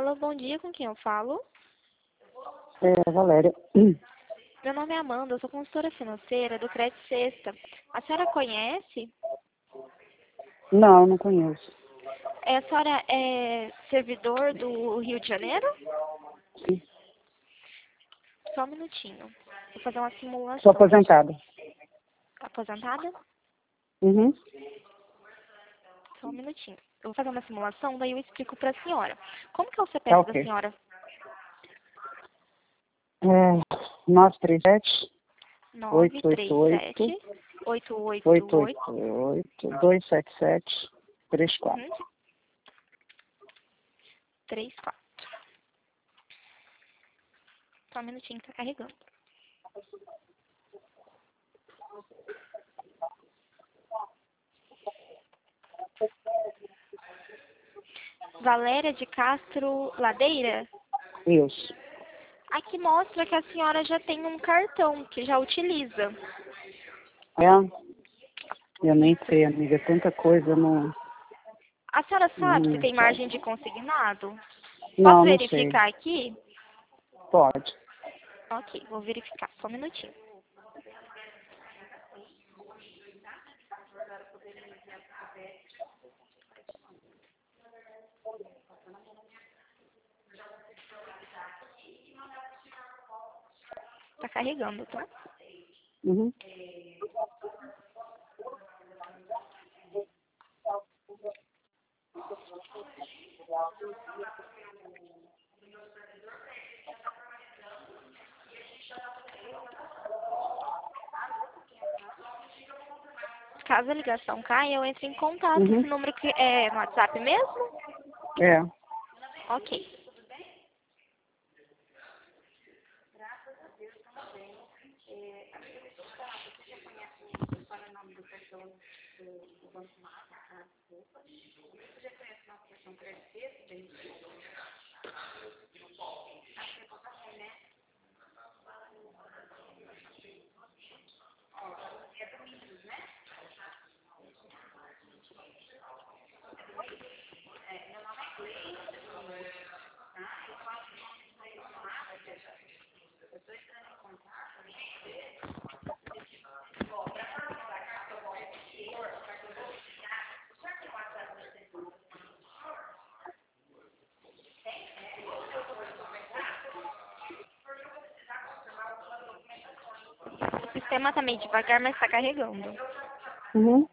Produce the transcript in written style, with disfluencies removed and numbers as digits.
Alô, bom dia, com quem eu falo? Valéria. Meu nome é Amanda, eu sou consultora financeira do Crédito Sexta. A senhora conhece? Não, não conheço. A senhora é servidor do Rio de Janeiro? Sim. Só um minutinho. Vou fazer uma simulação. Sou aposentada. Aposentada? Uhum. Só um minutinho. Eu vou fazer uma simulação, daí eu explico para a senhora. Como que é o Tá CPF da ok. senhora? 937 937 888 888 888 277 34. 34. Só um minutinho que tá carregando. Valéria de Castro Ladeira? Isso. Aqui mostra que a senhora já tem um cartão, que já utiliza. Eu nem sei, amiga. Tanta coisa não. A senhora sabe se Não, tem margem de consignado? Posso não sei. verificar aqui? Pode. Ok, vou verificar. Só um minutinho. Tá carregando, tá? Uhum. Caso a ligação caia, eu entro em contato. Uhum. Esse número que é no WhatsApp mesmo? É. Ok. O sistema tá meio devagar, mas tá carregando. Uhum.